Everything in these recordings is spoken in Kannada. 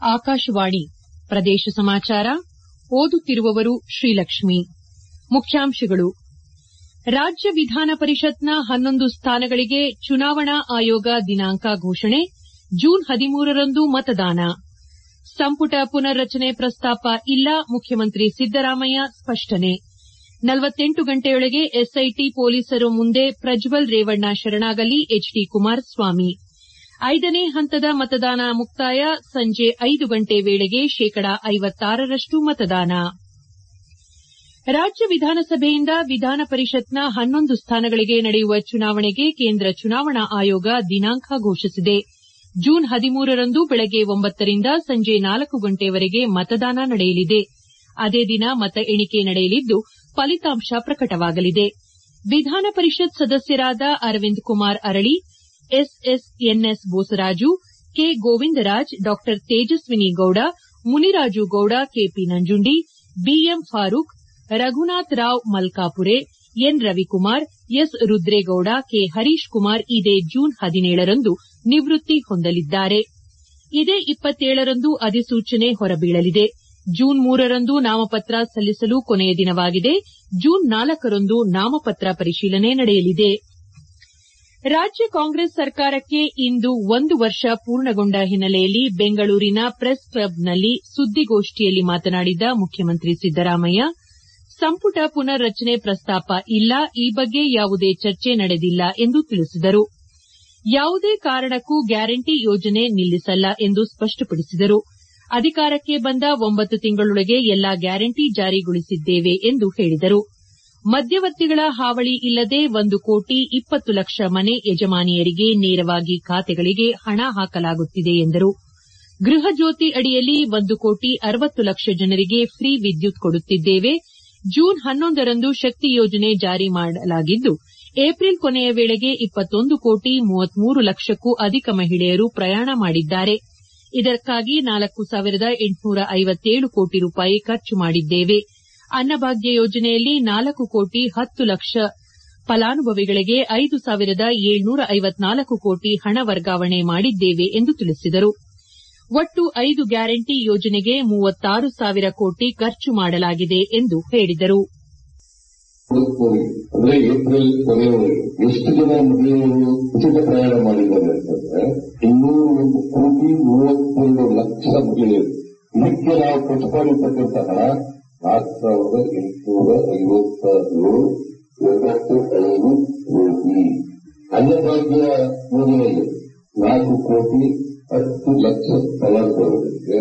ಆಕಾಶವಾಣಿ ಪ್ರದೇಶ ಸಮಾಚಾರ ಓದುತ್ತಿರುವವರು ಶ್ರೀಲಕ್ಷ್ಮಿ. ಮುಖ್ಯಾಂಶಗಳು. ರಾಜ್ಯ ವಿಧಾನ ಪರಿಷತ್ನ 11 ಸ್ಥಾನಗಳಿಗೆ ಚುನಾವಣಾ ಆಯೋಗ ದಿನಾಂಕ ಘೋಷಣೆ. ಜೂನ್ 13ರಂದು ಮತದಾನ. ಸಂಪುಟ ಪುನರ್ರಚನೆ ಪ್ರಸ್ತಾಪ ಇಲ್ಲ, ಮುಖ್ಯಮಂತ್ರಿ ಸಿದ್ದರಾಮಯ್ಯ ಸ್ಪಷ್ಟನೆ. 48 ಗಂಟೆಯೊಳಗೆ ಎಸ್ಐಟಿ ಪೊಲೀಸರು ಮುಂದೆ ಪ್ರಜ್ವಲ್ ರೇವಣ್ಣ ಶರಣಾಗಲಿ, ಎಚ್ಡಿ ಕುಮಾರಸ್ವಾಮಿ. 5ನೇ ಹಂತದ ಮತದಾನ ಮುಕ್ತಾಯ. ಸಂಜೆ 5 ಗಂಟೆ ವೇಳೆಗೆ ಶೇಕಡಾ 56ರಷ್ಟು ಮತದಾನ. ರಾಜ್ಯ ವಿಧಾನಸಭೆಯಿಂದ ವಿಧಾನ ಪರಿಷತ್ನ 11 ಸ್ಥಾನಗಳಿಗೆ ನಡೆಯುವ ಚುನಾವಣೆಗೆ ಕೇಂದ್ರ ಚುನಾವಣಾ ಆಯೋಗ ದಿನಾಂಕ ಘೋಷಿಸಿದೆ. ಜೂನ್ 13ರಂದು ಬೆಳಗ್ಗೆ 9ರಿಂದ ಸಂಜೆ 4 ಗಂಟೆವರೆಗೆ ಮತದಾನ ನಡೆಯಲಿದೆ. ಅದೇ ದಿನ ಮತ ಎಣಿಕೆ ನಡೆಯಲಿದ್ದು ಫಲಿತಾಂಶ ಪ್ರಕಟವಾಗಲಿದೆ. ವಿಧಾನ ಪರಿಷತ್ ಸದಸ್ಯರಾದ ಅರವಿಂದ್ ಕುಮಾರ್ ಅರಳಿ, ಎನ್ಎಸ್ ಬೋಸರಾಜು, ಕೆ ಗೋವಿಂದರಾಜ್, ಡಾ Tejaswini Gowda, Muniraju Gowda, KP Nanjundi, BM Farooq, Raghunath Rao Malkapure, N Ravikumar, S Rudregowda, K Harish Kumar ಇದೇ ಜೂನ್ 17ರಂದು ನಿವೃತ್ತಿ ಹೊಂದಲಿದ್ದಾರೆ. ಇದೇ 27ರಂದು ಅಧಿಸೂಚನೆ ಹೊರಬೀಳಲಿದೆ. ಜೂನ್ 3ರಂದು ನಾಮಪತ್ರ ಸಲ್ಲಿಸಲು ಕೊನೆಯ ದಿನವಾಗಿದೆ. ಜೂನ್ 4ರಂದು ನಾಮಪತ್ರ ಪರಿಶೀಲನೆ ನಡೆಯಲಿದೆ. ರಾಜ್ಯ ಕಾಂಗ್ರೆಸ್ ಸರ್ಕಾರಕ್ಕೆ ಇಂದು 1 ವರ್ಷ ಪೂರ್ಣಗೊಂಡ ಹಿನ್ನೆಲೆಯಲ್ಲಿ ಬೆಂಗಳೂರಿನ ಪ್ರೆಸ್ ಕ್ಲಬ್ನಲ್ಲಿ ಸುದ್ದಿಗೋಷ್ಠಿಯಲ್ಲಿ ಮಾತನಾಡಿದ ಮುಖ್ಯಮಂತ್ರಿ ಸಿದ್ದರಾಮಯ್ಯ, ಸಂಪುಟ ಪುನರ್ರಚನೆ ಪ್ರಸ್ತಾಪ ಇಲ್ಲ, ಈ ಬಗ್ಗೆ ಯಾವುದೇ ಚರ್ಚೆ ನಡೆದಿಲ್ಲ ಎಂದು ತಿಳಿಸಿದರು. ಯಾವುದೇ ಕಾರಣಕ್ಕೂ ಗ್ಯಾರಂಟಿ ಯೋಜನೆ ನಿಲ್ಲಿಸಲ್ಲ ಎಂದು ಸ್ಪಷ್ಟಪಡಿಸಿದರು. ಅಧಿಕಾರಕ್ಕೆ ಬಂದ 9 ತಿಂಗಳೊಳಗೆ ಎಲ್ಲಾ ಗ್ಯಾರಂಟಿ ಜಾರಿಗೊಳಿಸಿದ್ದೇವೆ ಎಂದು ಹೇಳಿದರು. ಮಧ್ಯವರ್ತಿಗಳ ಹಾವಳಿ ಇಲ್ಲದೆ 1 ಕೋಟಿ 20 ಲಕ್ಷ ಮನೆ ಯಜಮಾನಿಯರಿಗೆ ನೇರವಾಗಿ ಖಾತೆಗಳಿಗೆ ಹಣ ಹಾಕಲಾಗುತ್ತಿದೆ ಎಂದರು. ಗೃಹ ಜ್ಯೋತಿ ಅಡಿಯಲ್ಲಿ 1 ಕೋಟಿ 60 ಲಕ್ಷ ಜನರಿಗೆ ಫ್ರೀ ವಿದ್ಯುತ್ ಕೊಡುತ್ತಿದ್ದೇವೆ. ಜೂನ್ 11ರಂದು ಶಕ್ತಿ ಯೋಜನೆ ಜಾರಿ ಮಾಡಲಾಗಿದ್ದು, ಏಪ್ರಿಲ್ ಕೊನೆಯ ವೇಳೆಗೆ 21 ಕೋಟಿ 33 ಲಕ್ಷಕ್ಕೂ ಅಧಿಕ ಮಹಿಳೆಯರು ಪ್ರಯಾಣ ಮಾಡಿದ್ದಾರೆ. ಇದಕ್ಕಾಗಿ 4,857 ಕೋಟಿ ರೂಪಾಯಿ ಖರ್ಚು ಮಾಡಿದ್ದೇವೆ. ಅನ್ನಭಾಗ್ಯ ಯೋಜನೆಯಲ್ಲಿ 4 ಕೋಟಿ 10 ಲಕ್ಷ ಫಲಾನುಭವಿಗಳಿಗೆ 5,754 ಕೋಟಿ ಹಣ ವರ್ಗಾವಣೆ ಮಾಡಿದ್ದೇವೆ ಎಂದು ತಿಳಿಸಿದರು. ಒಟ್ಟು 5 ಗ್ಯಾರಂಟಿ ಯೋಜನೆಗೆ 36,000 ಕೋಟಿ ಖರ್ಚು ಮಾಡಲಾಗಿದೆ ಎಂದು ಹೇಳಿದರು. ಅಂದ್ರೆ ಏಪ್ರಿಲ್ ಕೊನೆಯವರೆಗೆ ಎಷ್ಟು ಜನ ಮಹಿಳೆಯರು ಉಚಿತ ಪ್ರಯಾಣ ಮಾಡಿದ್ದಾರೆ ಅಂತಂದ್ರೆ 201 ಕೋಟಿ 32 ಲಕ್ಷ ಮಹಿಳೆಯರು. ಇದಕ್ಕೆ ನಾವು ಪ್ರತಿಪಾದಿಸತಕ್ಕಂತಹ 4,857.95 ಕೋಟಿ. ಅನ್ನಭಾಗ್ಯ ಯೋಜನೆಯಲ್ಲಿ 4 ಕೋಟಿ 10 ಲಕ್ಷ ಫಲಾನುಭವಿಗಳಿಗೆ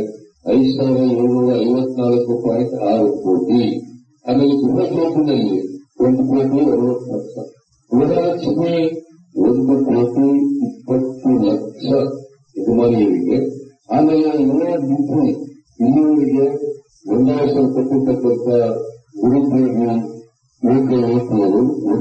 5,754.6 ಕೋಟಿ. ಆಮೇಲೆ ಗೃಹ ಜ್ಯೋತಿನಲ್ಲಿ 1 ಕೋಟಿ 60 ಲಕ್ಷ. ಗೃಹಲಕ್ಷ್ಮಿ 1 ಕೋಟಿ 20 ಲಕ್ಷ ಯಜಮಾನಿಯರಿಗೆ. ಆಮೇಲೆ ಎಲ್ಲ ಬಿಟ್ಟು ಇಲ್ಲಿಯವರೆಗೆ ಒಂದಾವಸರ ಕೊಟ್ಟಿರ್ತಕ್ಕಂಥ ನಿರುದ್ಯೋಗಿ ಯುವಕರು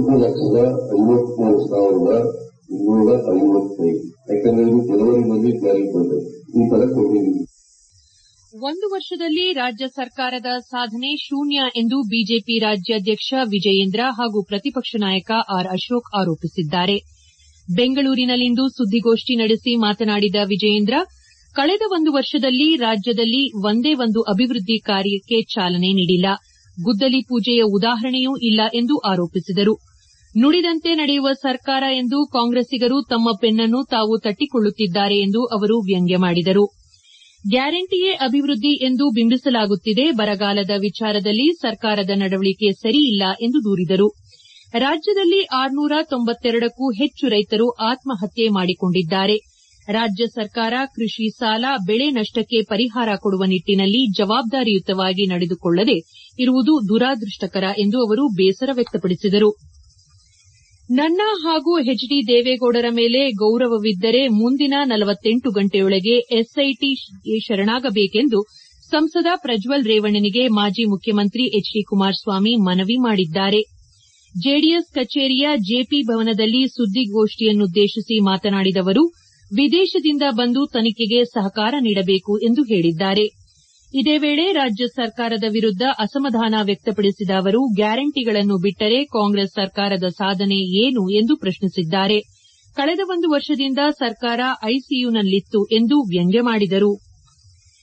1,53,255. ಯಾಕಂದ್ರೆ ಇದು ಜನವರಿನಲ್ಲಿ ಜಾರಿ ಬಂದಿದೆ. ಈ ತರ ಕೊಟ್ಟಿದ್ದೀವಿ. 1 ವರ್ಷದಲ್ಲಿ ರಾಜ್ಯ ಸರ್ಕಾರದ ಸಾಧನೆ ಶೂನ್ಯ ಎಂದು ಬಿಜೆಪಿ ರಾಜ್ಯಾಧ್ಯಕ್ಷ ವಿಜಯೇಂದ್ರ ಹಾಗೂ ಪ್ರತಿಪಕ್ಷ ನಾಯಕ ಆರ್ ಅಶೋಕ್ ಆರೋಪಿಸಿದ್ದಾರೆ. ಬೆಂಗಳೂರಿನಲ್ಲಿಂದು ಸುದ್ದಿಗೋಷ್ಠಿ ನಡೆಸಿ ಮಾತನಾಡಿದ ವಿಜಯೇಂದ್ರ, ಕಳೆದ 1 ವರ್ಷದಲ್ಲಿ ರಾಜ್ಯದಲ್ಲಿ ಒಂದೇ ಒಂದು ಅಭಿವೃದ್ಧಿ ಕಾರ್ಯಕ್ಕೆ ಚಾಲನೆ ನೀಡಿಲ್ಲ, ಗುದ್ದಲಿ ಪೂಜೆಯ ಉದಾಹರಣೆಯೂ ಇಲ್ಲ ಎಂದು ಆರೋಪಿಸಿದರು. ನುಡಿದಂತೆ ನಡೆಯುವ ಸರ್ಕಾರ ಎಂದು ಕಾಂಗ್ರೆಸ್ಸಿಗರು ತಮ್ಮ ಪೆನ್ನನ್ನು ತಾವು ತಟ್ಟಿಕೊಳ್ಳುತ್ತಿದ್ದಾರೆ ಎಂದು ಅವರು ವ್ಯಂಗ್ಯ ಮಾಡಿದರು. ಗ್ಯಾರಂಟಿಯೇ ಅಭಿವೃದ್ಧಿ ಎಂದು ಬಿಂಬಿಸಲಾಗುತ್ತಿದೆ. ಬರಗಾಲದ ವಿಚಾರದಲ್ಲಿ ಸರ್ಕಾರದ ನಡವಳಿಕೆ ಸರಿಯಿಲ್ಲ ಎಂದು ದೂರಿದರು. ರಾಜ್ಯದಲ್ಲಿ 692ಕ್ಕೂ ಹೆಚ್ಚು ರೈತರು ಆತ್ಮಹತ್ಯೆ ಮಾಡಿಕೊಂಡಿದ್ದಾರೆ. ರಾಜ್ಯ ಸರ್ಕಾರ ಕೃಷಿ ಸಾಲ, ಬೆಳೆ ನಷ್ಟಕ್ಕೆ ಪರಿಹಾರ ಕೊಡುವ ನಿಟ್ಟಿನಲ್ಲಿ ಜವಾಬ್ದಾರಿಯುತವಾಗಿ ನಡೆದುಕೊಳ್ಳದೆ ಇರುವುದು ದುರಾದೃಷ್ಟಕರ ಎಂದು ಅವರು ಬೇಸರ ವ್ಯಕ್ತಪಡಿಸಿದರು. ನನ್ನ ಹಾಗೂ ಎಚ್ಡಿ ದೇವೇಗೌಡರ ಮೇಲೆ ಗೌರವವಿದ್ದರೆ ಮುಂದಿನ 48 ಗಂಟೆಯೊಳಗೆ ಎಸ್ಐಟಿಗೆ ಶರಣಾಗಬೇಕೆಂದು ಸಂಸದ ಪ್ರಜ್ವಲ್ ರೇವಣ್ಣನಿಗೆ ಮಾಜಿ ಮುಖ್ಯಮಂತ್ರಿ ಎಚ್ಡಿ ಕುಮಾರಸ್ವಾಮಿ ಮನವಿ ಮಾಡಿದ್ದಾರೆ. ಜೆಡಿಎಸ್ ಕಚೇರಿಯ ಜೆಪಿ ಭವನದಲ್ಲಿ ಸುದ್ದಿಗೋಷ್ಠಿಯನ್ನುದ್ದೇಶಿಸಿ ಮಾತನಾಡಿದ ಅವರು, ವಿದೇಶದಿಂದ ಬಂದು ತನಿಖೆಗೆ ಸಹಕಾರ ನೀಡಬೇಕು ಎಂದು ಹೇಳಿದ್ದಾರೆ. ಇದೇ ವೇಳೆ ರಾಜ್ಯ ಸರ್ಕಾರದ ವಿರುದ್ದ ಅಸಮಾಧಾನ ವ್ಯಕ್ತಪಡಿಸಿದ ಅವರು, ಗ್ಯಾರಂಟಿಗಳನ್ನು ಬಿಟ್ಟರೆ ಕಾಂಗ್ರೆಸ್ ಸರ್ಕಾರದ ಸಾಧನೆ ಏನು ಎಂದು ಪ್ರಶ್ನಿಸಿದ್ದಾರೆ. ಕಳೆದ 1 ವರ್ಷದಿಂದ ಸರ್ಕಾರ ಐಸಿಯುನಲ್ಲಿತ್ತು ಎಂದು ವ್ಯಂಗ್ಯ ಮಾಡಿದರು.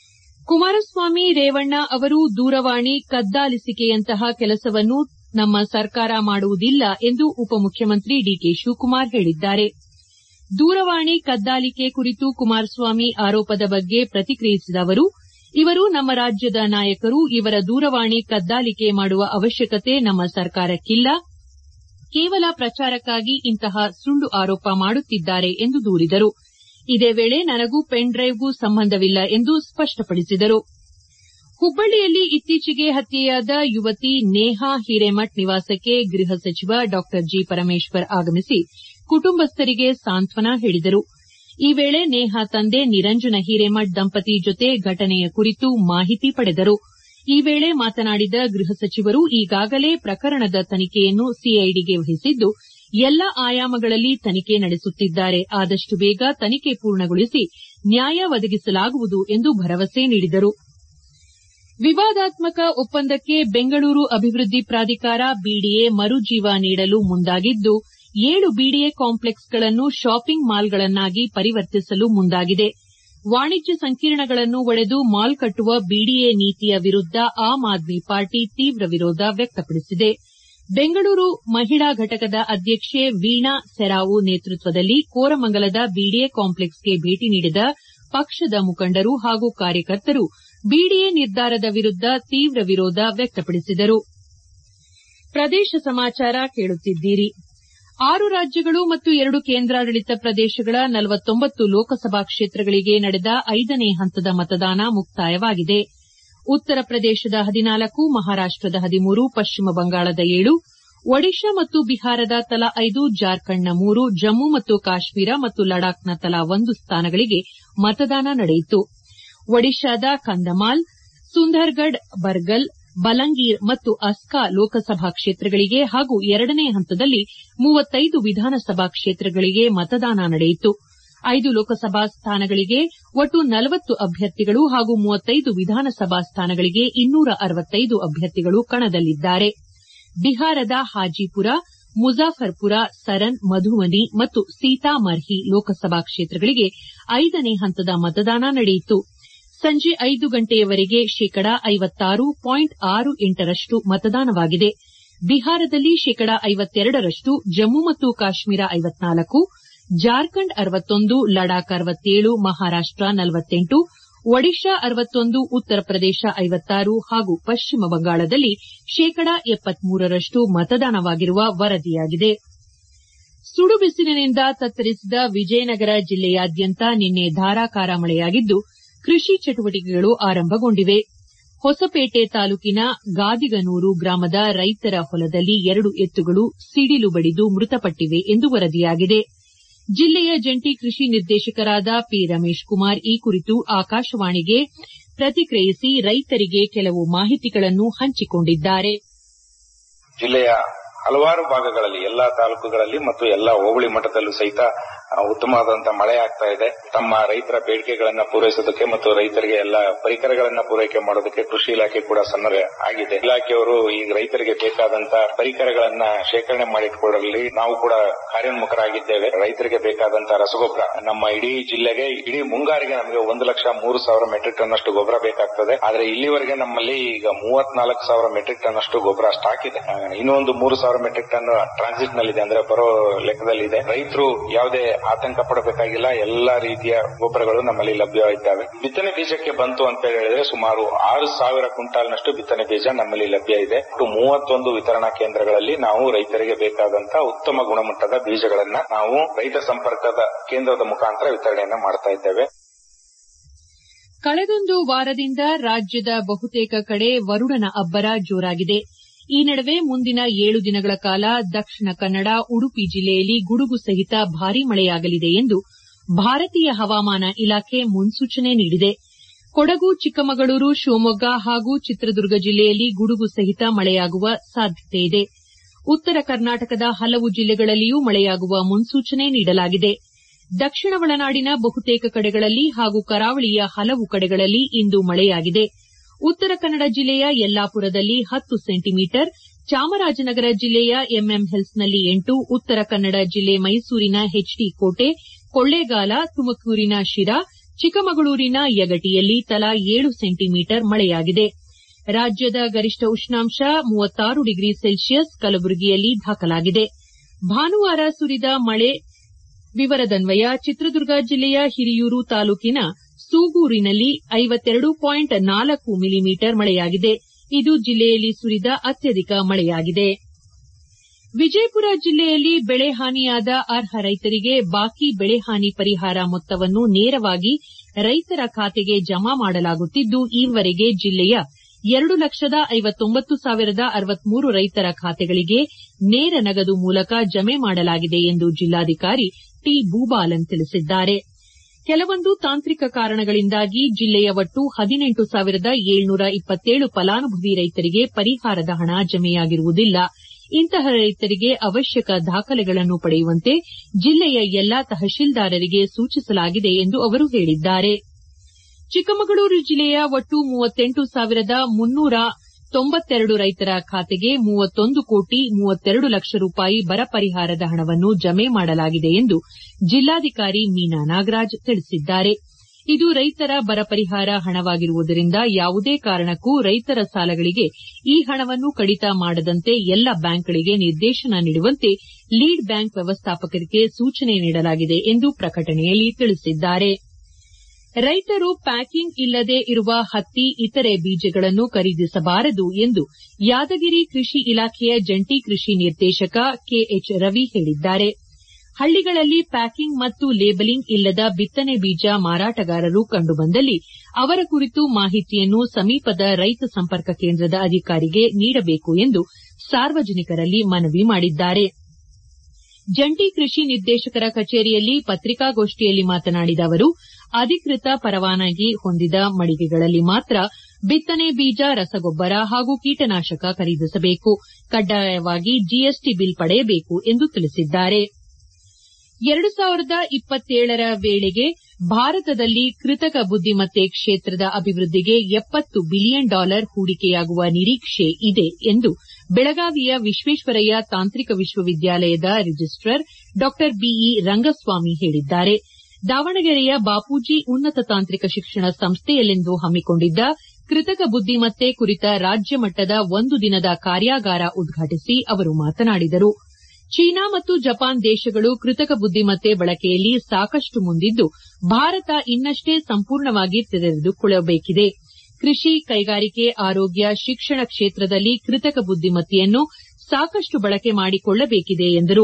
ಕುಮಾರಸ್ವಾಮಿ ರೇವಣ್ಣ ಅವರು ದೂರವಾಣಿ ಕದ್ದಾಲಿಸಿಕೆಯಂತಹ ಕೆಲಸವನ್ನು ನಮ್ಮ ಸರ್ಕಾರ ಮಾಡುವುದಿಲ್ಲ ಎಂದು ಉಪಮುಖ್ಯಮಂತ್ರಿ ಡಿಕೆ ಶಿವಕುಮಾರ್ ಹೇಳಿದ್ದಾರೆ. ದೂರವಾಣಿ ಕದ್ದಾಲಿಕೆ ಕುರಿತು ಕುಮಾರಸ್ವಾಮಿ ಆರೋಪದ ಬಗ್ಗೆ ಪ್ರತಿಕ್ರಿಯಿಸಿದ ಅವರು, ಇವರು ನಮ್ಮ ರಾಜ್ಯದ ನಾಯಕರು, ಇವರ ದೂರವಾಣಿ ಕದ್ದಾಲಿಕೆ ಮಾಡುವ ಅವಶ್ಯಕತೆ ನಮ್ಮ ಸರ್ಕಾರಕ್ಕಿಲ್ಲ, ಕೇವಲ ಪ್ರಚಾರಕ್ಕಾಗಿ ಇಂತಹ ಸುಳ್ಳು ಆರೋಪ ಮಾಡುತ್ತಿದ್ದಾರೆ ಎಂದು ದೂರಿದರು. ಇದೇ ವೇಳೆ ನನಗೂ ಪೆನ್ ಡ್ರೈವ್ಗೂ ಸಂಬಂಧವಿಲ್ಲ ಎಂದು ಸ್ಪಷ್ಟಪಡಿಸಿದರು. ಹುಬ್ಬಳ್ಳಿಯಲ್ಲಿ ಇತ್ತೀಚೆಗೆ ಹತ್ಯೆಯಾದ ಯುವತಿ ನೇಹಾ ಹಿರೇಮಠ್ ನಿವಾಸಕ್ಕೆ ಗೃಹ ಸಚಿವ ಡಾ ಜಿ. ಪರಮೇಶ್ವರ್ ಆಗಮಿಸಿ ಕುಟುಂಬಸ್ಥರಿಗೆ ಸಾಂತ್ವನ ಹೇಳಿದರು. ಈ ವೇಳೆ ನೇಹಾ ತಂದೆ ನಿರಂಜನ ಹಿರೇಮಠ್ ದಂಪತಿ ಜೊತೆ ಘಟನೆಯ ಕುರಿತು ಮಾಹಿತಿ ಪಡೆದರು. ಈ ವೇಳೆ ಮಾತನಾಡಿದ ಗೃಹ ಸಚಿವರು, ಈಗಾಗಲೇ ಪ್ರಕರಣದ ತನಿಖೆಯನ್ನು ಸಿಐಡಿಗೆ ವಹಿಸಿದ್ದು, ಎಲ್ಲ ಆಯಾಮಗಳಲ್ಲಿ ತನಿಖೆ ನಡೆಸುತ್ತಿದ್ದಾರೆ. ಆದಷ್ಟು ಬೇಗ ತನಿಖೆ ಪೂರ್ಣಗೊಳಿಸಿ ನ್ಯಾಯ ಒದಗಿಸಲಾಗುವುದು ಎಂದು ಭರವಸೆ ನೀಡಿದರು. ವಿವಾದಾತ್ಮಕ ಒಪ್ಪಂದಕ್ಕೆ ಬೆಂಗಳೂರು ಅಭಿವೃದ್ಧಿ ಪ್ರಾಧಿಕಾರ ಬಿಡಿಎ ಮರುಜೀವ ನೀಡಲು ಮುಂದಾಗಿದ್ದು, 7 ಬಿಡಿಎ ಕಾಂಪ್ಲೆಕ್ಸ್ಗಳನ್ನು ಶಾಪಿಂಗ್ ಮಾಲ್ಗಳನ್ನಾಗಿ ಪರಿವರ್ತಿಸಲು ಮುಂದಾಗಿದೆ. ವಾಣಿಜ್ಯ ಸಂಕೀರ್ಣಗಳನ್ನು ಒಡೆದು ಮಾಲ್ ಕಟ್ಟುವ ಬಿಡಿಎ ನೀತಿಯ ವಿರುದ್ದ ಆಮ್ ಆದ್ಮಿ ಪಾರ್ಟಿ ತೀವ್ರ ವಿರೋಧ ವ್ಯಕ್ತಪಡಿಸಿದೆ. ಬೆಂಗಳೂರು ಮಹಿಳಾ ಘಟಕದ ಅಧ್ಯಕ್ಷೆ ವೀಣಾ ಸೆರಾವು ನೇತೃತ್ವದಲ್ಲಿ ಕೋರಮಂಗಲದ ಬಿಡಿಎ ಕಾಂಪ್ಲೆಕ್ಸ್ಗೆ ಭೇಟಿ ನೀಡಿದ ಪಕ್ಷದ ಮುಖಂಡರು ಹಾಗೂ ಕಾರ್ಯಕರ್ತರು ಬಿಡಿಎ ನಿರ್ಧಾರದ ವಿರುದ್ದ ತೀವ್ರ ವಿರೋಧ ವ್ಯಕ್ತಪಡಿಸಿದರು. ಪ್ರದೇಶ ಸಮಾಚಾರ ಕೇಳುತ್ತಿದ್ದೀರಿ. 6 ರಾಜ್ಯಗಳು ಮತ್ತು 2 ಕೇಂದ್ರಾಡಳಿತ ಪ್ರದೇಶಗಳ 49 ಲೋಕಸಭಾ ಕ್ಷೇತ್ರಗಳಿಗೆ ನಡೆದ 5ನೇ ಹಂತದ ಮತದಾನ ಮುಕ್ತಾಯವಾಗಿದೆ. ಉತ್ತರ ಪ್ರದೇಶದ 14, ಮಹಾರಾಷ್ಟದ 13, ಪಶ್ಚಿಮ ಬಂಗಾಳದ 7, ಒಡಿಶಾ ಮತ್ತು ಬಿಹಾರದ ತಲಾ 5, ಜಾರ್ಖಂಡ್ನ 3, ಜಮ್ಮು ಮತ್ತು ಕಾಶ್ಮೀರ ಮತ್ತು ಲಡಾಖ್ನ ತಲಾ 1 ಸ್ಥಾನಗಳಿಗೆ ಮತದಾನ ನಡೆಯಿತು. ಒಡಿಶಾದ ಕಂಧಮಾಲ್, ಸುಂದರ್ಗಢ್, ಬರ್ಗಲ್, ಬಲಂಗೀರ್ ಮತ್ತು ಅಸ್ಕಾ ಲೋಕಸಭಾ ಕ್ಷೇತ್ರಗಳಿಗೆ ಹಾಗೂ 2ನೇ ಹಂತದಲ್ಲಿ 35 ವಿಧಾನಸಭಾ ಕ್ಷೇತ್ರಗಳಿಗೆ ಮತದಾನ ನಡೆಯಿತು. 5 ಲೋಕಸಭಾ ಸ್ಥಾನಗಳಿಗೆ ಒಟ್ಟು 40 ಅಭ್ಯರ್ಥಿಗಳು ಹಾಗೂ 35 ವಿಧಾನಸಭಾ ಸ್ಥಾನಗಳಿಗೆ 265 ಅಭ್ಯರ್ಥಿಗಳು ಕಣದಲ್ಲಿದ್ದಾರೆ. ಬಿಹಾರದ ಹಾಜಿಪುರ, ಮುಜಾಫರ್ಪುರ, ಸರನ್, ಮಧುಬನಿ ಮತ್ತು ಸೀತಾಮರ್ಹಿ ಲೋಕಸಭಾ ಕ್ಷೇತ್ರಗಳಿಗೆ 5ನೇ ಹಂತದ ಮತದಾನ ನಡೆಯಿತು. ಸಂಜೆ 5 ಗಂಟೆಯವರೆಗೆ ಶೇಕಡಾ 56.68ರಷ್ಟು ಮತದಾನವಾಗಿದೆ. ಬಿಹಾರದಲ್ಲಿ ಶೇಕಡಾ 52ರಷ್ಟು, ಜಮ್ಮು ಮತ್ತು ಕಾಶ್ಮೀರ 54, ಜಾರ್ಖಂಡ್ 61, ಲಡಾಖ್ 67, ಮಹಾರಾಷ್ಟ 48, ಒಡಿಶಾ 61, ಉತ್ತರ ಪ್ರದೇಶ 56 ಹಾಗೂ ಪಶ್ಚಿಮ ಬಂಗಾಳದಲ್ಲಿ ಶೇಕಡಾ 73ರಷ್ಟು ಮತದಾನವಾಗಿರುವ ವರದಿಯಾಗಿದೆ. ಸುಡು ಬಿಸಿಲಿನಿಂದ ತತ್ತರಿಸಿದ ವಿಜಯನಗರ ಜಿಲ್ಲೆಯಾದ್ಯಂತ ನಿನ್ನೆ ಧಾರಾಕಾರ ಮಳೆಯಾಗಿದ್ದು, ಕೃಷಿ ಚಟುವಟಿಕೆಗಳು ಆರಂಭಗೊಂಡಿವೆ. ಹೊಸಪೇಟೆ ತಾಲೂಕಿನ ಗಾದಿಗನೂರು ಗ್ರಾಮದ ರೈತರ ಹೊಲದಲ್ಲಿ 2 ಎತ್ತುಗಳು ಸಿಡಿಲು ಬಡಿದು ಮೃತಪಟ್ಟಿವೆ ಎಂದು ವರದಿಯಾಗಿದೆ. ಜಿಲ್ಲೆಯ ಜಂಟಿ ಕೃಷಿ ನಿರ್ದೇಶಕರಾದ ಪಿ. ರಮೇಶ್ ಕುಮಾರ್ ಈ ಕುರಿತು ಆಕಾಶವಾಣಿಗೆ ಪ್ರತಿಕ್ರಿಯಿಸಿ ರೈತರಿಗೆ ಕೆಲವು ಮಾಹಿತಿಗಳನ್ನು ಹಂಚಿಕೊಂಡಿದ್ದಾರೆ. ಜಿಲ್ಲೆಯ ಹಲವಾರು ಭಾಗಗಳಲ್ಲಿ ಎಲ್ಲಾ ತಾಲೂಕುಗಳಲ್ಲಿ ಮತ್ತು ಎಲ್ಲಾ ಹೋಬಳಿ ಮಟ್ಟದಲ್ಲೂ ಸಹಿತ ಉತ್ತಮವಾದಂತಹ ಮಳೆ ಆಗ್ತಾ ಇದೆ. ತಮ್ಮ ರೈತರ ಬೇಡಿಕೆಗಳನ್ನ ಪೂರೈಸೋದಕ್ಕೆ ಮತ್ತು ರೈತರಿಗೆ ಎಲ್ಲಾ ಪರಿಕರಗಳನ್ನ ಪೂರೈಕೆ ಮಾಡೋದಕ್ಕೆ ಕೃಷಿ ಇಲಾಖೆ ಕೂಡ ಸನ್ನದ್ಧ ಆಗಿದೆ. ಇಲಾಖೆಯವರು ಈಗ ರೈತರಿಗೆ ಬೇಕಾದಂತಹ ಪರಿಕರಗಳನ್ನ ಶೇಖರಣೆ ಮಾಡಿಟ್ಕೊಳ್ಳಲಿ ನಾವು ಕೂಡ ಕಾರ್ಯೋನ್ಮುಖರಾಗಿದ್ದೇವೆ. ರೈತರಿಗೆ ಬೇಕಾದಂತಹ ರಸಗೊಬ್ಬರ ನಮ್ಮ ಇಡೀ ಜಿಲ್ಲೆಗೆ ಇಡೀ ಮುಂಗಾರಿಗೆ ನಮಗೆ 1,03,000 ಮೆಟ್ರಿಕ್ ಟನ್ ಅಷ್ಟು ಗೊಬ್ಬರ ಬೇಕಾಗ್ತದೆ. ಆದ್ರೆ ಇಲ್ಲಿವರೆಗೆ ನಮ್ಮಲ್ಲಿ ಈಗ 34,000 ಮೆಟ್ರಿಕ್ ಟನ್ ಅಷ್ಟು ಗೊಬ್ಬರ ಸ್ಟಾಕ್ ಇದೆ. ಇನ್ನೊಂದು 3,000 ಮೆಟ್ರಿಕ್ ಟನ್ ಟ್ರಾನ್ಸಿಟ್ ನಲ್ಲಿದೆ, ಅಂದ್ರೆ ಬರೋ ಲೆಕ್ಕದಲ್ಲಿದೆ. ರೈತರು ಯಾವುದೇ ಆತಂಕ ಪಡಬೇಕಾಗಿಲ್ಲ. ಎಲ್ಲಾ ರೀತಿಯ ಗೊಬ್ಬರಗಳು ನಮ್ಮಲ್ಲಿ ಲಭ್ಯವಿದ್ದಾವೆ. ಬಿತ್ತನೆ ಬೀಜಕ್ಕೆ ಬಂತು ಅಂತ ಹೇಳಿದ್ರೆ ಸುಮಾರು 6,000 ಕ್ವಿಂಟಾಲ್ನಷ್ಟು ಬಿತ್ತನೆ ಬೀಜ ನಮ್ಮಲ್ಲಿ ಲಭ್ಯ ಇದೆ. 31 ವಿತರಣಾ ಕೇಂದ್ರಗಳಲ್ಲಿ ನಾವು ರೈತರಿಗೆ ಬೇಕಾದಂತಹ ಉತ್ತಮ ಗುಣಮಟ್ಟದ ಬೀಜಗಳನ್ನ ನಾವು ರೈತ ಸಂಪರ್ಕದ ಕೇಂದ್ರದ ಮುಖಾಂತರ ವಿತರಣೆಯನ್ನ ಮಾಡ್ತಾ ಇದ್ದೇವೆ. ಕಳೆದೊಂದು ವಾರದಿಂದ ರಾಜ್ಯದ ಬಹುತೇಕ ಕಡೆ ವರುಣನ ಅಬ್ಬರ ಜೋರಾಗಿದೆ. ಈ ನಡುವೆ ಮುಂದಿನ 7 ದಿನಗಳ ಕಾಲ ದಕ್ಷಿಣ ಕನ್ನಡ, ಉಡುಪಿ ಜಿಲ್ಲೆಯಲ್ಲಿ ಗುಡುಗು ಸಹಿತ ಭಾರೀ ಮಳೆಯಾಗಲಿದೆ ಎಂದು ಭಾರತೀಯ ಹವಾಮಾನ ಇಲಾಖೆ ಮುನ್ಸೂಚನೆ ನೀಡಿದೆ. ಕೊಡಗು, ಚಿಕ್ಕಮಗಳೂರು, ಶಿವಮೊಗ್ಗ ಹಾಗೂ ಚಿತ್ರದುರ್ಗ ಜಿಲ್ಲೆಯಲ್ಲಿ ಗುಡುಗು ಸಹಿತ ಮಳೆಯಾಗುವ ಸಾಧ್ಯತೆಯಿದೆ. ಉತ್ತರ ಕರ್ನಾಟಕದ ಹಲವು ಜಿಲ್ಲೆಗಳಲ್ಲಿಯೂ ಮಳೆಯಾಗುವ ಮುನ್ಸೂಚನೆ ನೀಡಲಾಗಿದೆ. ದಕ್ಷಿಣ ಒಳನಾಡಿನ ಬಹುತೇಕ ಕಡೆಗಳಲ್ಲಿ ಹಾಗೂ ಕರಾವಳಿಯ ಹಲವು ಕಡೆಗಳಲ್ಲಿ ಇಂದು ಮಳೆಯಾಗಿದೆ. ಉತ್ತರ ಕನ್ನಡ ಜಿಲ್ಲೆಯ ಯಲ್ಲಾಪುರದಲ್ಲಿ 10 ಸೆಂಟಿಮೀಟರ್, ಚಾಮರಾಜನಗರ ಜಿಲ್ಲೆಯ ಎಂಎಂ ಹಿಲ್ಸ್ನಲ್ಲಿ 8, ಉತ್ತರ ಕನ್ನಡ ಜಿಲ್ಲೆ ಮೈಸೂರಿನ ಎಚ್ಡಿ ಕೋಟೆ, ಕೊಳ್ಳೇಗಾಲ, ತುಮಕೂರಿನ ಶಿರಾ, ಚಿಕ್ಕಮಗಳೂರಿನ ಯಗಟಿಯಲ್ಲಿ ತಲಾ 7 ಸೆಂಟಿಮೀಟರ್ ಮಳೆಯಾಗಿದೆ. ರಾಜ್ಯದ ಗರಿಷ್ಠ ಉಷ್ಣಾಂಶ 36 ಡಿಗ್ರಿ ಸೆಲ್ಸಿಯಸ್ ಕಲಬುರಗಿಯಲ್ಲಿ ದಾಖಲಾಗಿದೆ. ಭಾನುವಾರ ಸುರಿದ ಮಳೆ ವಿವರದನ್ವಯ ಚಿತ್ರದುರ್ಗ ಜಿಲ್ಲೆಯ ಹಿರಿಯೂರು ತಾಲೂಕಿನ ಸೂಗೂರಿನಲ್ಲಿ 52.4 ಮಿಲಿಮೀಟರ್ ಮಳೆಯಾಗಿದೆ. ಇದು ಜಿಲ್ಲೆಯಲ್ಲಿ ಸುರಿದ ಅತ್ಯಧಿಕ ಮಳೆಯಾಗಿದೆ. ವಿಜಯಪುರ ಜಿಲ್ಲೆಯಲ್ಲಿ ಬೆಳೆ ಹಾನಿಯಾದ ಅರ್ಹ ರೈತರಿಗೆ ಬಾಕಿ ಬೆಳೆ ಹಾನಿ ಪರಿಹಾರ ಮೊತ್ತವನ್ನು ನೇರವಾಗಿ ರೈತರ ಖಾತೆಗೆ ಜಮಾ ಮಾಡಲಾಗುತ್ತಿದ್ದು, ಈವರೆಗೆ ಜಿಲ್ಲೆಯ 2,59,063 ರೈತರ ಖಾತೆಗಳಿಗೆ ನೇರ ನಗದು ಮೂಲಕ ಜಮೆ ಮಾಡಲಾಗಿದೆ ಎಂದು ಜಿಲ್ಲಾಧಿಕಾರಿ ಟಿ. ಭೂಬಾಲನ್ ತಿಳಿಸಿದ್ದಾರೆ. ಕೆಲವೊಂದು ತಾಂತ್ರಿಕ ಕಾರಣಗಳಿಂದಾಗಿ ಜಿಲ್ಲೆಯ ಒಟ್ಟು 18,727 ಫಲಾನುಭವಿ ರೈತರಿಗೆ ಪರಿಹಾರದ ಹಣ ಜಮೆಯಾಗಿರುವುದಿಲ್ಲ. ಇಂತಹ ರೈತರಿಗೆ ಅವಶ್ಯಕ ದಾಖಲೆಗಳನ್ನು ಪಡೆಯುವಂತೆ ಜಿಲ್ಲೆಯ ಎಲ್ಲಾ ತಹಶೀಲ್ದಾರರಿಗೆ ಸೂಚಿಸಲಾಗಿದೆ ಎಂದು ಅವರು ಹೇಳಿದ್ದಾರೆ. ಚಿಕ್ಕಮಗಳೂರು ಜಿಲ್ಲೆಯ ಒಟ್ಟು 38,392 ರೈತರ ಖಾತೆಗೆ 31 ಕೋಟಿ 32 ಲಕ್ಷ ರೂಪಾಯಿ ಬರ ಪರಿಹಾರದ ಹಣವನ್ನು ಜಮೆ ಮಾಡಲಾಗಿದೆ ಎಂದು ಜಿಲ್ಲಾಧಿಕಾರಿ ಮೀನಾ ನಾಗರಾಜ್ ತಿಳಿಸಿದ್ದಾರೆ. ಇದು ರೈತರ ಬರ ಪರಿಹಾರ ಹಣವಾಗಿರುವುದರಿಂದ ಯಾವುದೇ ಕಾರಣಕ್ಕೂ ರೈತರ ಸಾಲಗಳಿಗೆ ಈ ಹಣವನ್ನು ಕಡಿತ ಮಾಡದಂತೆ ಎಲ್ಲ ಬ್ಯಾಂಕ್ಗಳಿಗೆ ನಿರ್ದೇಶನ ನೀಡುವಂತೆ ಲೀಡ್ ಬ್ಯಾಂಕ್ ವ್ಯವಸ್ಥಾಪಕರಿಗೆ ಸೂಚನೆ ನೀಡಲಾಗಿದೆ ಎಂದು ಪ್ರಕಟಣೆಯಲ್ಲಿ ತಿಳಿಸಿದ್ದಾರೆ. ರೈತರು ಪ್ಯಾಕಿಂಗ್ ಇಲ್ಲದೆ ಇರುವ ಹತ್ತಿ, ಇತರೆ ಬೀಜಗಳನ್ನು ಖರೀದಿಸಬಾರದು ಎಂದು ಯಾದಗಿರಿ ಕೃಷಿ ಇಲಾಖೆಯ ಜಂಟಿ ಕೃಷಿ ನಿರ್ದೇಶಕ ಕೆಎಚ್ ರವಿ ಹೇಳಿದ್ದಾರೆ. ಹಳ್ಳಿಗಳಲ್ಲಿ ಪ್ಯಾಕಿಂಗ್ ಮತ್ತು ಲೇಬಲಿಂಗ್ ಇಲ್ಲದ ಬಿತ್ತನೆ ಬೀಜ ಮಾರಾಟಗಾರರು ಕಂಡುಬಂದಲ್ಲಿ ಅವರ ಕುರಿತು ಮಾಹಿತಿಯನ್ನು ಸಮೀಪದ ರೈತ ಸಂಪರ್ಕ ಕೇಂದ್ರದ ಅಧಿಕಾರಿಗೆ ನೀಡಬೇಕು ಎಂದು ಸಾರ್ವಜನಿಕರಲ್ಲಿ ಮನವಿ ಮಾಡಿದ್ದಾರೆ. ಜಂಟಿ ಕೃಷಿ ನಿರ್ದೇಶಕರ ಕಚೇರಿಯಲ್ಲಿ ಪತ್ರಿಕಾಗೋಷ್ಠಿಯಲ್ಲಿ ಮಾತನಾಡಿದ ಅವರು, ಅಧಿಕೃತ ಪರವಾನಗಿ ಹೊಂದಿದ ಮಳಿಗೆಗಳಲ್ಲಿ ಮಾತ್ರ ಬಿತ್ತನೆ ಬೀಜ, ರಸಗೊಬ್ಬರ ಹಾಗೂ ಕೀಟನಾಶಕ ಖರೀದಿಸಬೇಕು. ಕಡ್ಡಾಯವಾಗಿ ಜಿಎಸ್ಟಿ ಬಿಲ್ ಪಡೆಯಬೇಕು ಎಂದು ತಿಳಿಸಿದ್ದಾರೆ. 2027ರ ವೇಳೆಗೆ ಭಾರತದಲ್ಲಿ ಕೃತಕ ಬುದ್ದಿಮತ್ತೆ ಕ್ಷೇತ್ರದ ಅಭಿವೃದ್ದಿಗೆ $70 ಬಿಲಿಯನ್ ಹೂಡಿಕೆಯಾಗುವ ನಿರೀಕ್ಷೆ ಇದೆ ಎಂದು ಬೆಳಗಾವಿಯ ವಿಶ್ವೇಶ್ವರಯ್ಯ ತಾಂತ್ರಿಕ ವಿಶ್ವವಿದ್ಯಾಲಯದ ರಿಜಿಸ್ಟ್ರಾರ್ ಡಾ ಬಿಇ ರಂಗಸ್ವಾಮಿ ಹೇಳಿದ್ದಾರೆ. ದಾವಣಗೆರೆಯ ಬಾಪೂಜಿ ಉನ್ನತ ತಾಂತ್ರಿಕ ಶಿಕ್ಷಣ ಸಂಸ್ಥೆಯಲ್ಲಿಂದು ಹಮ್ಮಿಕೊಂಡಿದ್ದ ಕೃತಕ ಬುದ್ದಿಮತ್ತೆ ಕುರಿತ ರಾಜ್ಯ ಮಟ್ಟದ ಒಂದು ದಿನದ ಕಾರ್ಯಾಗಾರ ಉದ್ಘಾಟಿಸಿ ಅವರು ಮಾತನಾಡಿದರು. ಚೀನಾ ಮತ್ತು ಜಪಾನ್ ದೇಶಗಳು ಕೃತಕ ಬುದ್ದಿಮತ್ತೆ ಬಳಕೆಯಲ್ಲಿ ಸಾಕಷ್ಟು ಮುಂದಿದ್ದು, ಭಾರತ ಇನ್ನಷ್ಟೇ ಸಂಪೂರ್ಣವಾಗಿ ತೆರೆದುಕೊಳ್ಳಬೇಕಿದೆ. ಕೃಷಿ, ಕೈಗಾರಿಕೆ, ಆರೋಗ್ಯ, ಶಿಕ್ಷಣ ಕ್ಷೇತ್ರದಲ್ಲಿ ಕೃತಕ ಬುದ್ದಿಮತ್ತೆಯನ್ನು ಸಾಕಷ್ಟು ಬಳಕೆ ಮಾಡಿಕೊಳ್ಳಬೇಕಿದೆ ಎಂದರು.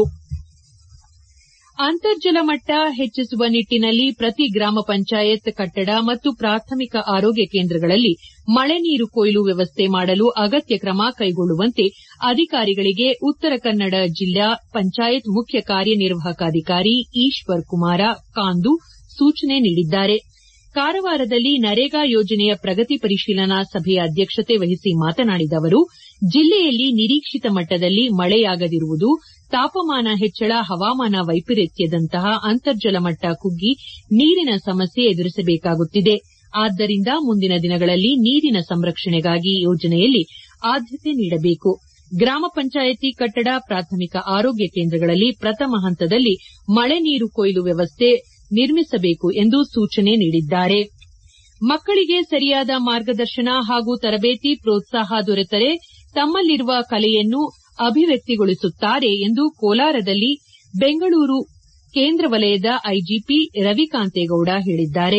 ಅಂತರ್ಜಲ ಮಟ್ಟ ಹೆಚ್ಚಿಸುವ ನಿಟ್ಟಿನಲ್ಲಿ ಪ್ರತಿ ಗ್ರಾಮ ಪಂಚಾಯತ್ ಕಟ್ಟಡ ಮತ್ತು ಪ್ರಾಥಮಿಕ ಆರೋಗ್ಯ ಕೇಂದ್ರಗಳಲ್ಲಿ ಮಳೆ ನೀರು ಕೊಯ್ಲು ವ್ಯವಸ್ಥೆ ಮಾಡಲು ಅಗತ್ಯ ಕ್ರಮ ಕೈಗೊಳ್ಳುವಂತೆ ಅಧಿಕಾರಿಗಳಿಗೆ ಉತ್ತರ ಕನ್ನಡ ಜಿಲ್ಲಾ ಪಂಚಾಯತ್ ಮುಖ್ಯ ಕಾರ್ಯನಿರ್ವಾಹಕಾಧಿಕಾರಿ ಈಶ್ವರ್ ಕುಮಾರ ಕಾಂದು ಸೂಚನೆ ನೀಡಿದ್ದಾರೆ. ಕಾರವಾರದಲ್ಲಿ ನರೇಗಾ ಯೋಜನೆಯ ಪ್ರಗತಿ ಪರಿಶೀಲನಾ ಸಭೆಯ ಅಧ್ಯಕ್ಷತೆ ವಹಿಸಿ ಮಾತನಾಡಿದ ಅವರು, ಜಿಲ್ಲೆಯಲ್ಲಿ ನಿರೀಕ್ಷಿತ ಮಟ್ಟದಲ್ಲಿ ಮಳೆಯಾಗದಿರುವುದು, ತಾಪಮಾನ ಹೆಚ್ಚಳ, ಹವಾಮಾನ ವೈಪರೀತ್ಯದಂತಹ ಅಂತರ್ಜಲ ಮಟ್ಟ ಕುಗ್ಗಿ ನೀರಿನ ಸಮಸ್ಯೆ ಎದುರಿಸಬೇಕಾಗುತ್ತಿದೆ. ಆದ್ದರಿಂದ ಮುಂದಿನ ದಿನಗಳಲ್ಲಿ ನೀರಿನ ಸಂರಕ್ಷಣೆಗಾಗಿ ಯೋಜನೆಯಲ್ಲಿ ಆದ್ಯತೆ ನೀಡಬೇಕು. ಗ್ರಾಮ ಪಂಚಾಯಿತಿ ಕಟ್ಟಡ, ಪ್ರಾಥಮಿಕ ಆರೋಗ್ಯ ಕೇಂದ್ರಗಳಲ್ಲಿ ಪ್ರಥಮ ಹಂತದಲ್ಲಿ ಮಳೆ ನೀರು ಕೊಯ್ಲು ವ್ಯವಸ್ಥೆ ನಿರ್ಮಿಸಬೇಕು ಎಂದು ಸೂಚನೆ ನೀಡಿದ್ದಾರೆ. ಮಕ್ಕಳಿಗೆ ಸರಿಯಾದ ಮಾರ್ಗದರ್ಶನ ಹಾಗೂ ತರಬೇತಿ, ಪ್ರೋತ್ಸಾಹ ದೊರೆತರೆ ತಮ್ಮಲ್ಲಿರುವ ಕಲೆಯನ್ನು ಅಭಿವ್ಯಕ್ತಿಗೊಳಿಸುತ್ತಾರೆ ಎಂದು ಕೋಲಾರದಲ್ಲಿ ಬೆಂಗಳೂರು ಕೇಂದ್ರ ವಲಯದ ಐಜಿಪಿ ರವಿಕಾಂತೇಗೌಡ ಹೇಳಿದ್ದಾರೆ.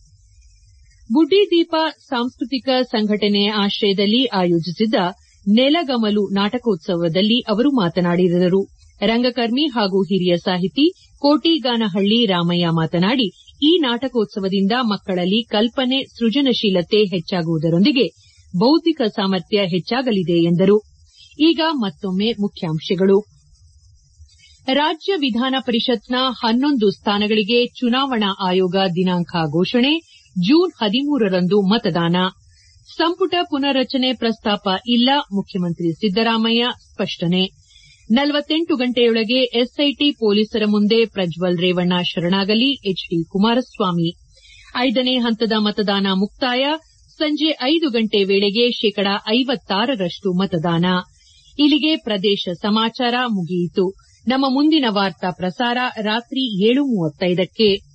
ಬುಡ್ಡಿದೀಪ ಸಾಂಸ್ಕೃತಿಕ ಸಂಘಟನೆಯ ಆಶ್ರಯದಲ್ಲಿ ಆಯೋಜಿಸಿದ್ದ ನೆಲಗಮಲು ನಾಟಕೋತ್ಸವದಲ್ಲಿ ಅವರು ಮಾತನಾಡಿದರು. ರಂಗಕರ್ಮಿ ಹಾಗೂ ಹಿರಿಯ ಸಾಹಿತಿ ಕೋಟಿಗಾನಹಳ್ಳಿ ರಾಮಯ್ಯ ಮಾತನಾಡಿ, ಈ ನಾಟಕೋತ್ಸವದಿಂದ ಮಕ್ಕಳಲ್ಲಿ ಕಲ್ಪನೆ, ಸೃಜನಶೀಲತೆ ಹೆಚ್ಚಾಗುವುದರೊಂದಿಗೆ ಬೌದ್ಧಿಕ ಸಾಮರ್ಥ್ಯ ಹೆಚ್ಚಾಗಲಿದೆ ಎಂದರು. ಈಗ ಮತ್ತೊಮ್ಮೆ ಮುಖ್ಯಾಂಶಗಳು. ರಾಜ್ಯ ವಿಧಾನ ಪರಿಷತ್ನ 11 ಸ್ಥಾನಗಳಿಗೆ ಚುನಾವಣಾ ಆಯೋಗ ದಿನಾಂಕ ಘೋಷಣೆ. ಜೂನ್ 13ರಂದು ಮತದಾನ. ಸಂಪುಟ ಪುನರ್ರಚನೆ ಪ್ರಸ್ತಾಪ ಇಲ್ಲ, ಮುಖ್ಯಮಂತ್ರಿ ಸಿದ್ದರಾಮಯ್ಯ ಸ್ಪಷ್ಟನೆ. 48 ಗಂಟೆಯೊಳಗೆ ಎಸ್ಐಟಿ ಪೊಲೀಸರ ಮುಂದೆ ಪ್ರಜ್ವಲ್ ರೇವಣ್ಣ ಶರಣಾಗಲಿ, ಎಚ್ಡಿ ಕುಮಾರಸ್ವಾಮಿ. 5ನೇ ಹಂತದ ಮತದಾನ ಮುಕ್ತಾಯ. ಸಂಜೆ 5 ಗಂಟೆ ವೇಳೆಗೆ ಶೇಕಡಾ 56ರಷ್ಟು ಮತದಾನ. ಇಲ್ಲಿಗೆ ಪ್ರದೇಶ ಸಮಾಚಾರ ಮುಗಿಯಿತು. ನಮ್ಮ ಮುಂದಿನ ವಾರ್ತಾ ಪ್ರಸಾರ ರಾತ್ರಿ 7:35ಕ್ಕೆ.